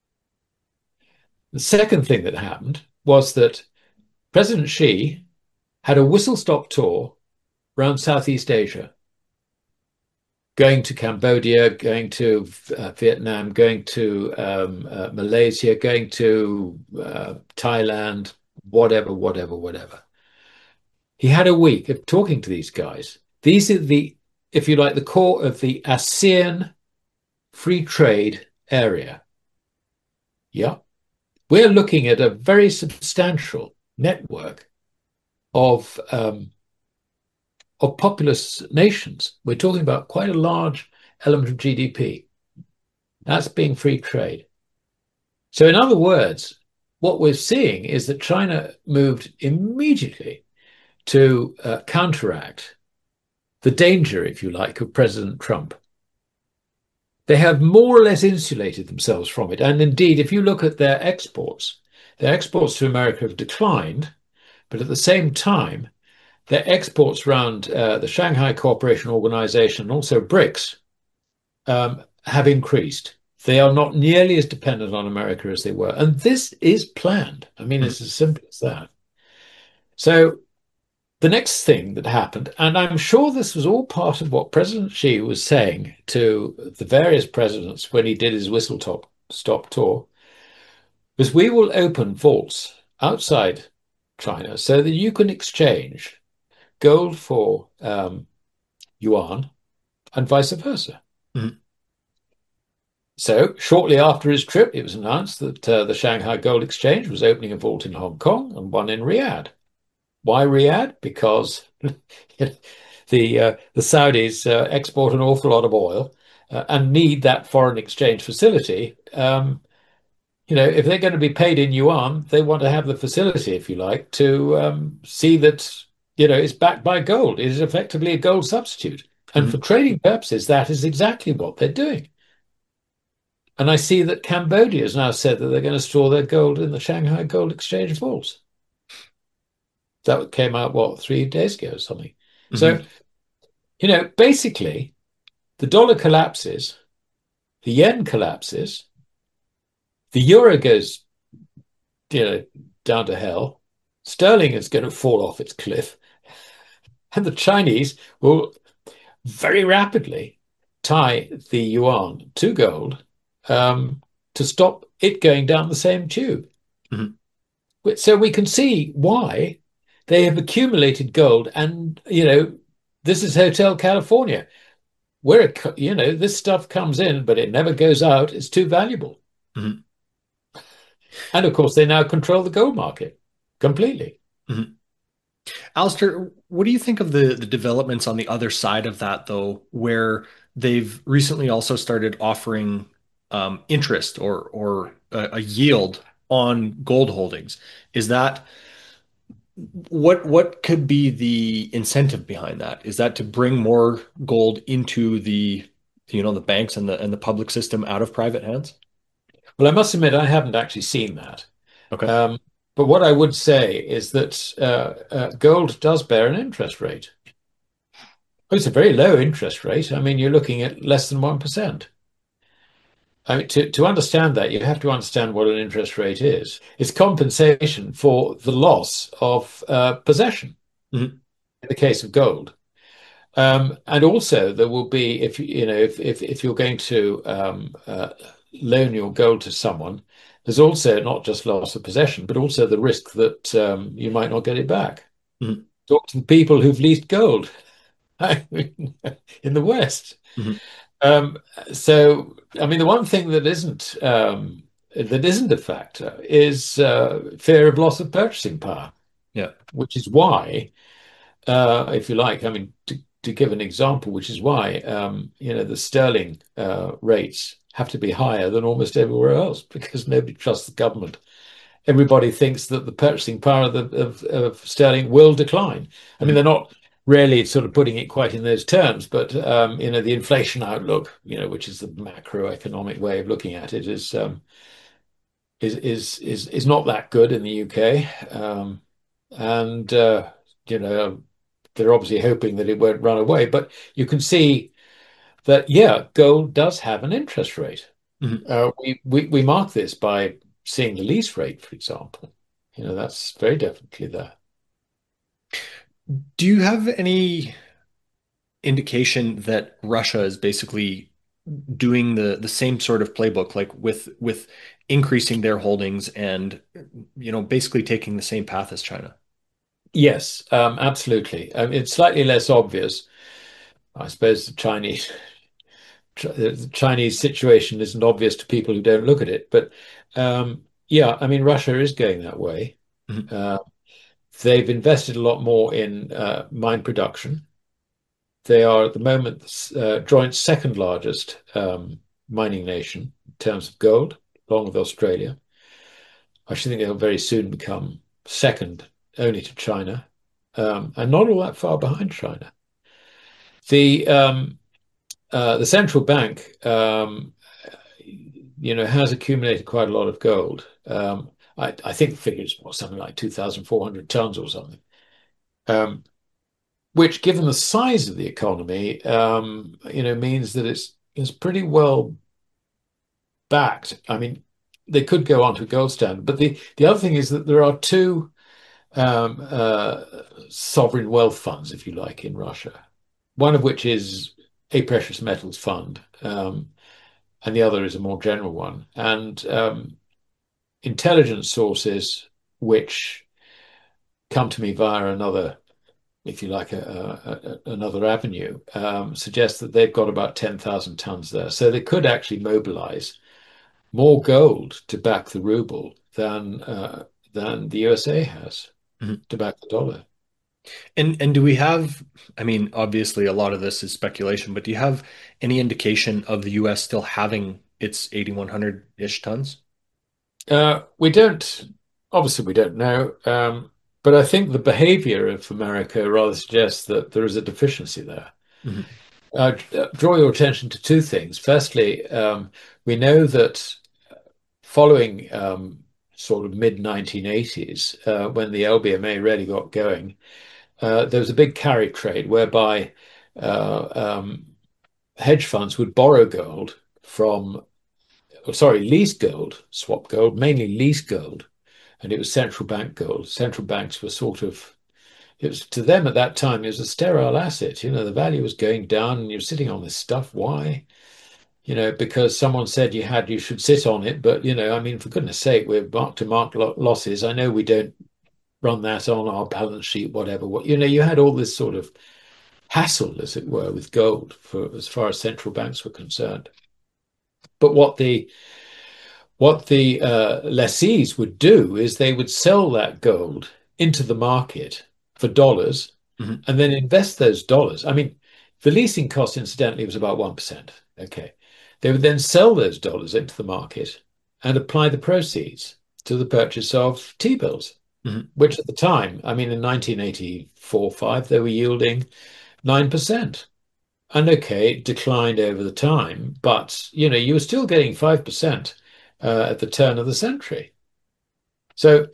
The second thing that happened was that President Xi had a whistle stop tour around Southeast Asia, going to Cambodia, going to Vietnam, going to Malaysia, going to Thailand, whatever, whatever, whatever. He had a week of talking to these guys. These are the, if you like, the core of the ASEAN free trade area. Yeah. We're looking at a very substantial network of populous nations. We're talking about quite a large element of GDP. That's being free trade. So, in other words, what we're seeing is that China moved immediately to counteract the danger, if you like, of President Trump. They have more or less insulated themselves from it. And indeed, if you look at their exports to America have declined, but at the same time, their exports around the Shanghai Cooperation Organization and also BRICS have increased. They are not nearly as dependent on America as they were. And this is planned. I mean, Mhm. it's as simple as that. So the next thing that happened, and I'm sure this was all part of what President Xi was saying to the various presidents when he did his stop tour, was we will open vaults outside China so that you can exchange gold for yuan and vice versa. Mhm. So, shortly after his trip, it was announced that the Shanghai Gold Exchange was opening a vault in Hong Kong and one in Riyadh. Why Riyadh? Because the Saudis export an awful lot of oil and need that foreign exchange facility. If they're going to be paid in yuan, they want to have the facility, if you like, to see that it's backed by gold. It is effectively a gold substitute, and for Mhm. trading purposes, that is exactly what they're doing. And I see that Cambodia has now said that they're going to store their gold in the Shanghai Gold Exchange vaults. That came out, what, 3 days ago or something. So, Mhm. basically, the dollar collapses, the yen collapses, the euro goes, you know, down to hell, sterling is going to fall off its cliff, and the Chinese will very rapidly tie the yuan to gold to stop it going down the same tube. Mhm. So we can see why they have accumulated gold, and this is Hotel California. This stuff comes in, but it never goes out. It's too valuable. Mhm. And of course, they now control the gold market completely. Mhm. Alistair, what do you think of the developments on the other side of that, though, where they've recently also started offering interest or a yield on gold holdings? Is that what could be the incentive behind that? Is that to bring more gold into the banks and the public system out of private hands? Well, I must admit, I haven't actually seen that. Okay. Um, but what I would say is that gold does bear an interest rate. It's a very low interest rate. I mean, you're looking at less than 1%. I mean, to understand that, you have to understand what an interest rate is. It's compensation for the loss of possession Mhm. in the case of gold. And also, there will be if you're going to loan your gold to someone, there's also not just loss of possession, but also the risk that you might not get it back. Mhm. Talk to the people who've leased gold I mean, in the West. Mhm. Um, so, I mean, the one thing that isn't a factor is fear of loss of purchasing power, Yeah. which is why, if you like, I mean, to give an example, which is why the sterling rates have to be higher than almost everywhere else because nobody trusts the government. Everybody thinks that the purchasing power of sterling will decline. I mean, Mhm. they're not really sort of putting it quite in those terms, but the inflation outlook, which is the macroeconomic way of looking at it, is not that good in the UK, and you know they're obviously hoping that it won't run away. But you can see that yeah, gold does have an interest rate. Mhm. We mark this by seeing the lease rate, for example. That's very definitely there. Do you have any indication that Russia is basically doing the same sort of playbook, like with increasing their holdings and basically taking the same path as China? Yes, absolutely. It's slightly less obvious. I suppose the Chinese situation isn't obvious to people who don't look at it, but yeah, I mean, Russia is going that way. Mhm. Uh, they've invested a lot more in mine production. They are at the moment the joint second largest mining nation in terms of gold, along with Australia. I should think they'll very soon become second only to China, and not all that far behind China. The the central bank, has accumulated quite a lot of gold. I think the figure is something like 2,400 tons or something, which, given the size of the economy, means that it's pretty well backed. I mean, they could go on to a gold standard, but the other thing is that there are two um, uh, sovereign wealth funds, if you like, in Russia. One of which is a precious metals fund, and the other is a more general one. And intelligence sources, which come to me via another, if you like, another avenue, suggest that they've got about 10,000 tons there. So they could actually mobilize more gold to back the ruble than the USA has Mhm. to back the dollar. And do we have, I mean, obviously a lot of this is speculation, but do you have any indication of the US still having its 8,100-ish tons? We don't, obviously, we don't know, but I think the behavior of America rather suggests that there is a deficiency there. Mhm. Draw your attention to two things. Firstly, we know that following sort of mid 1980s, when the LBMA really got going, there was a big carry trade whereby uh, um, hedge funds would borrow gold from, lease gold, swap gold, mainly lease gold, and it was central bank gold. Central banks were sort of, it was to them at that time, it was a sterile asset. The value was going down and you're sitting on this stuff. Why? Because someone said you should sit on it. But, I mean, for goodness sake, we're mark to mark losses. I know we don't run that on our balance sheet, whatever. You had all this sort of hassle, as it were, with gold for as far as central banks were concerned. But what the lessees would do is they would sell that gold into the market for dollars Mhm. and then invest those dollars. I mean, the leasing cost, incidentally, was about 1%. Okay. They would then sell those dollars into the market and apply the proceeds to the purchase of T-bills, Mhm. which at the time, I mean, in 1984-5, they were yielding 9%. And okay, it declined over the time, but you were still getting 5% at the turn of the century. So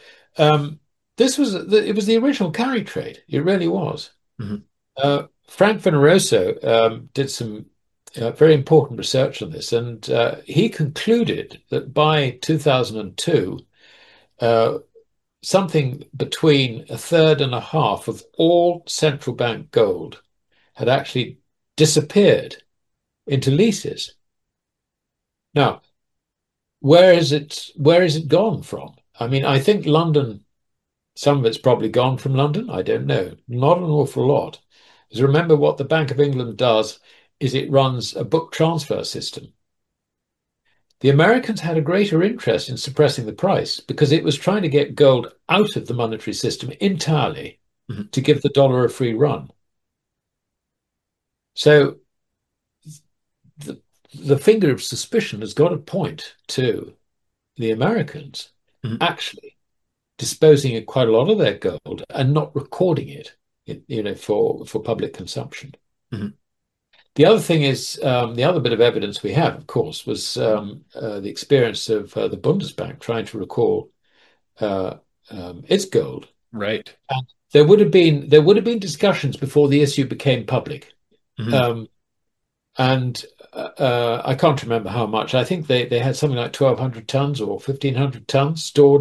it was the original carry trade. It really was. Mhm. Frank Veneroso did some very important research on this, and he concluded that by 2002, uh, something between a third and a half of all central bank gold had actually disappeared into leases. Now, where is it gone from? I mean, I think London, some of it's probably gone from London. I don't know. Not an awful lot. Because remember what the Bank of England does is it runs a book transfer system. The Americans had a greater interest in suppressing the price because it was trying to get gold out of the monetary system entirely Mhm. to give the dollar a free run. So the, the finger of suspicion has got to point to the Americans Mhm. actually disposing of quite a lot of their gold and not recording it, for public consumption. Mhm. The other thing is the other bit of evidence we have, of course, was the experience of the Bundesbank trying to recall uh, its gold. Right. And there would have been discussions before the issue became public, Mhm. um, and I can't remember how much. I think they had something like 1,200 tons or 1,500 tons stored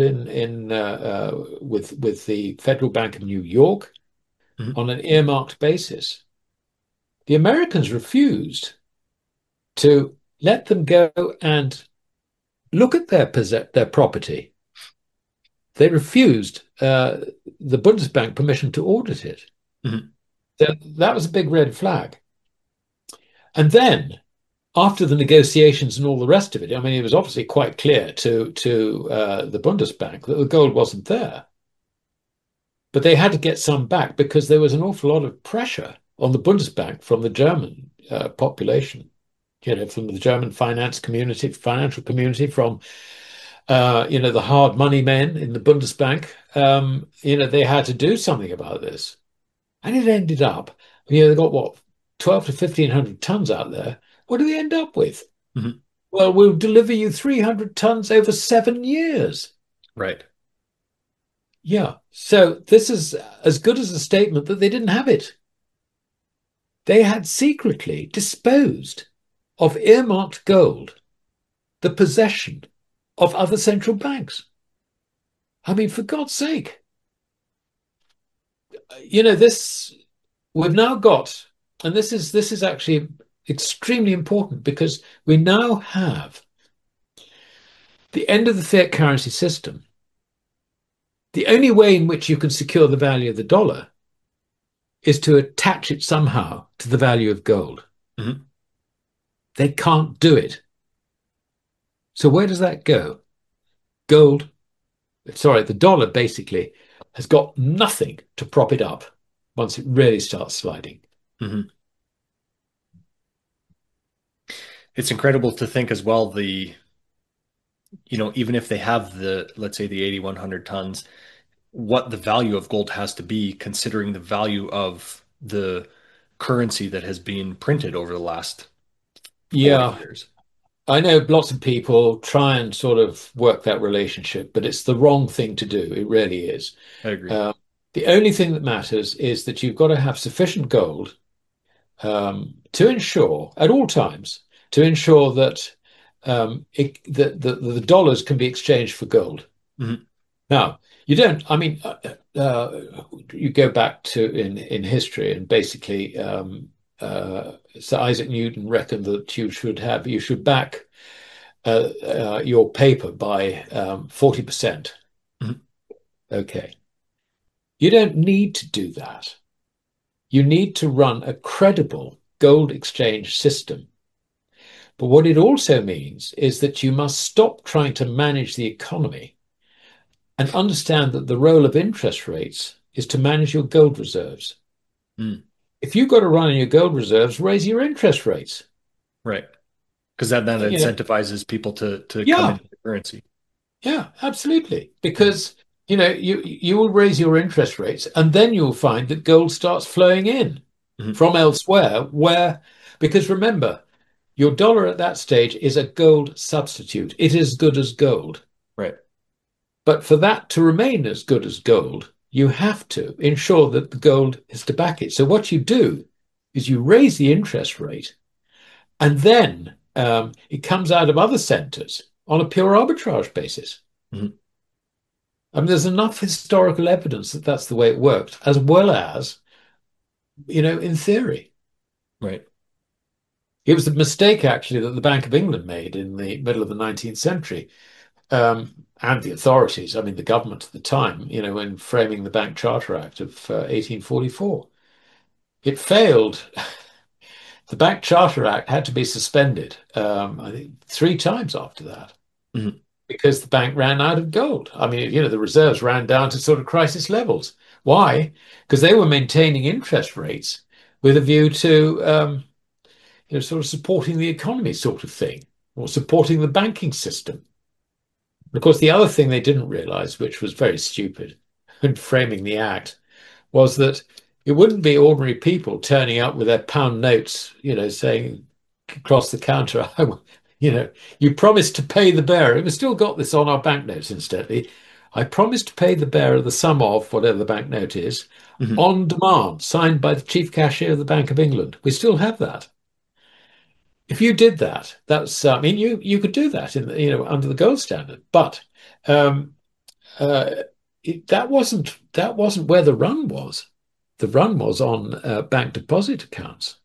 with the Federal Bank of New York Mhm. on an earmarked basis. The Americans refused to let them go and look at their property. They refused the Bundesbank permission to audit it. Mhm. That was a big red flag. And then, after the negotiations and all the rest of it, I mean, it was obviously quite clear to the Bundesbank that the gold wasn't there. But they had to get some back because there was an awful lot of pressure on the Bundesbank from the German population, from the German financial community, from the hard money men in the Bundesbank. They had to do something about this. And it ended up, they got what, 12 to 1,500 tons out there. What do they end up with? Mhm. Well, we'll deliver you 300 tons over 7 years. Right. Yeah. So this is as good as a statement that they didn't have it. They had secretly disposed of earmarked gold, the possession of other central banks. I mean, for God's sake, this we've now got, and this is actually extremely important because we now have the end of the fiat currency system. The only way in which you can secure the value of the dollar is to attach it somehow to the value of gold. Mhm. They can't do it. So where does that go? Gold, sorry, the dollar basically has got nothing to prop it up once it really starts sliding. Mhm. It's incredible to think as well, even if they have let's say the 8,100 tons, what the value of gold has to be considering the value of the currency that has been printed over the last 40 Yeah, years. I know lots of people try and sort of work that relationship, but it's the wrong thing to do. It really is. I agree. Um, the only thing that matters is that you've got to have sufficient gold to ensure at all times to ensure that that the dollars can be exchanged for gold. Mhm. Now, you don't. I mean, you go back to in history, and basically, Sir Isaac Newton reckoned that you should back your paper by 40%. Mhm. Okay, you don't need to do that. You need to run a credible gold exchange system. But what it also means is that you must stop trying to manage the economy and understand that the role of interest rates is to manage your gold reserves. Mm. If you've got to run on your gold reserves, raise your interest rates. Right. Because that You know, incentivizes people to come yeah, into the currency. yeah, absolutely. Mhm. Because you will raise your interest rates, and then you'll find that gold starts flowing in Mhm. from elsewhere. Because remember, your dollar at that stage is a gold substitute. It is as good as gold. Right. But for that to remain as good as gold, you have to ensure that the gold is to back it. So what you do is you raise the interest rate, and then it comes out of other centers on a pure arbitrage basis. Mhm. I mean, there's enough historical evidence that that's the way it worked, as well as, in theory. Right. It was a mistake, actually, that the Bank of England made in the middle of the 19th century, and the authorities, I mean, the government at the time, in framing the Bank Charter Act of 1844. It failed. The Bank Charter Act had to be suspended, I think, three times after that Mhm. because the bank ran out of gold. I mean, the reserves ran down to sort of crisis levels. Why? Because they were maintaining interest rates with a view to, sort of supporting the economy, sort of thing, or supporting the banking system. Of course, the other thing they didn't realize, which was very stupid in framing the act, was that it wouldn't be ordinary people turning up with their pound notes, saying across the counter, you promised to pay the bearer. We've still got this on our banknotes, incidentally. I promised to pay the bearer the sum of whatever the banknote is Mhm. on demand, signed by the chief cashier of the Bank of England. We still have that. If you did that, I mean, you could do that under the gold standard, but um, uh, that wasn't where the run was. The run was on bank deposit accounts,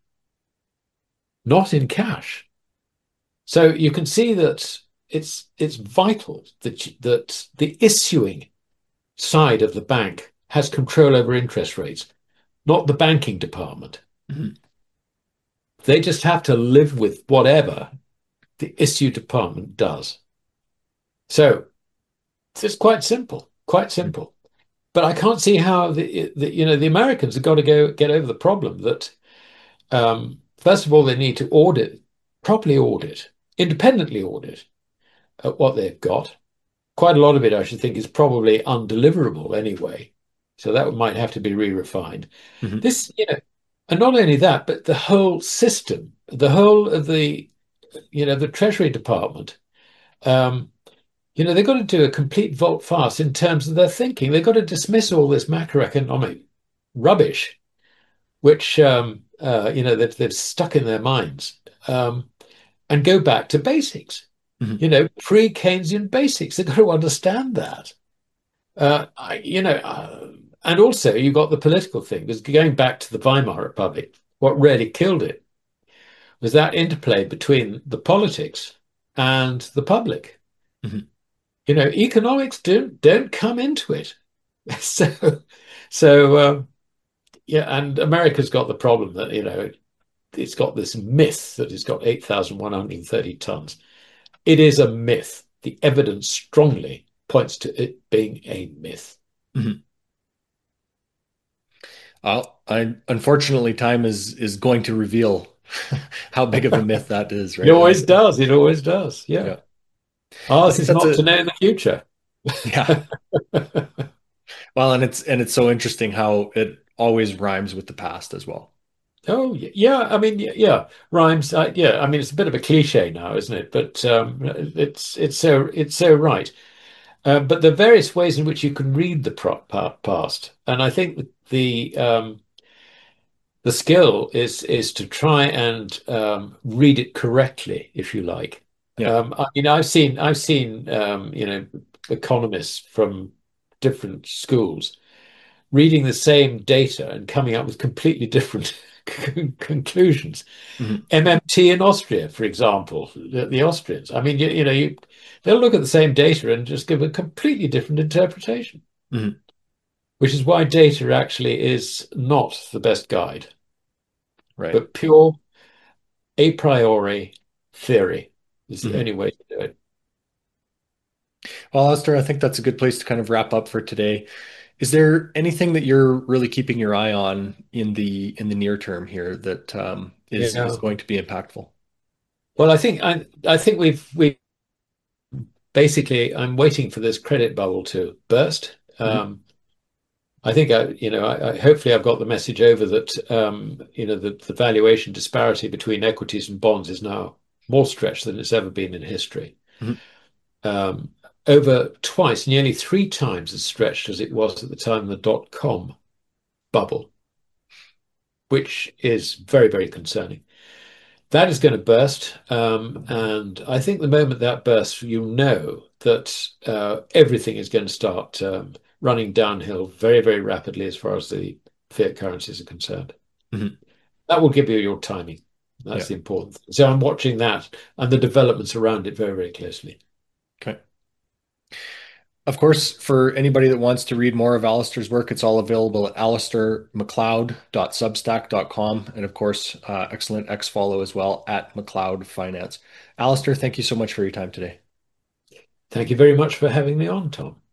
not in cash. So you can see that it's vital that the issuing side of the bank has control over interest rates, not the banking department. Mhm. They just have to live with whatever the issue department does. So it's quite simple, quite Mhm. simple. But I can't see how the Americans have got to go get over the problem that first of all they need to properly audit, independently audit what they've got. Quite a lot of it, I should think, is probably undeliverable anyway. So that might have to be re-refined. Mhm. This, and not only that, but the whole system, the whole of the Treasury Department, um, they've got to do a complete volte-face in terms of their thinking. They've got to dismiss all this macroeconomic rubbish, which they've stuck in their minds, and go back to basics. Mhm. Pre-Keynesian basics. They've got to understand that. And also you've got the political thing. Because going back to the Weimar Republic, what really killed it was that interplay between the politics and the public. Mhm. Economics don't come into it. So, so yeah, and America's got the problem that it's got this myth that it's got 8,130 tons. It is a myth. The evidence strongly points to it being a myth. Mhm. Unfortunately, time is going to reveal how big of a myth that is, It right? always does. It always does. Yeah. Yeah, I Ours think is that's not to a know the future. yeah. Well, and it's so interesting how it always rhymes with the past as well. Oh yeah, I mean yeah, rhymes. Yeah, I mean it's a bit of a cliche now, isn't it? But it's so right. But there are various ways in which you can read the past, and I think that the skill is to try and read it correctly, if you like. Yeah. I mean, I've seen economists from different schools reading the same data and coming up with completely different conclusions. Mhm. MMT in Austria, for example, the Austrians. I mean, they'll look at the same data and just give a completely different interpretation, Mhm. which is why data actually is not the best guide, Right. but pure a priori theory is the Mhm. only way to do it. Well, Alistair, I think that's a good place to kind of wrap up for today. Is there anything that you're really keeping your eye on in the near term here that is Yeah. going to be impactful? Well, I think we basically I'm waiting for this credit bubble to burst. Mhm. I think hopefully I've got the message over that the valuation disparity between equities and bonds is now more stretched than it's ever been in history. Mhm. Um, Over twice, nearly three times as stretched as it was at the time of the dot-com bubble, which is very, very concerning. That is going to burst, and I think the moment that bursts, you know that everything is going to start running downhill very, very rapidly as far as the fiat currencies are concerned. Mhm. That will give you your timing. That's Yeah. the important thing. So I'm watching that and the developments around it very, very closely. Okay. Of course, for anybody that wants to read more of Alistair's work, it's all available at alistairmcleod.substack.com. And of course, excellent X follow as well at McLeod Finance. Alistair, thank you so much for your time today. Thank you very much for having me on, Tom.